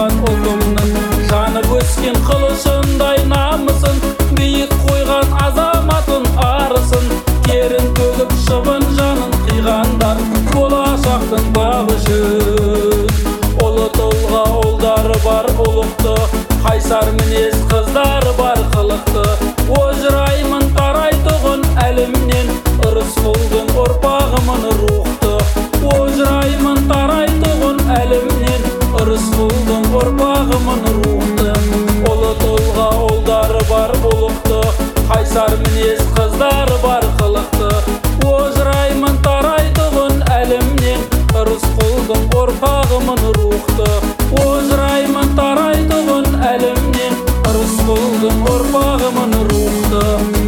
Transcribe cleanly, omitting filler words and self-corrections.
туған ұлымның жанып өскен қылышындай намысын, биік қойған азаматын арысын, терін төгіп шыбын жанын қиғандар болашақтың бағы үшін. Ұлы тұлға ұлдары бар ұлықты, қайсар мінез қыздары бар қылықты, ожыраймын тарайтұғын әлімнен, Рысқұлдың ұрпағымын рухты. Ожыраймын тарайтұғын әлімнен, Рысқұлдың ұрпағымын рухты. Ұлы тұлға ұлдары бар ұлықты, қайсар мінез қыздары бар қылықты, ожыраймын тарайтұғын әлімнен, Рысқұлдың ұрпағымын рухты. Ожыраймын тарайтұғын әлімнен, Рысқұлдың ұрпағымын рухты.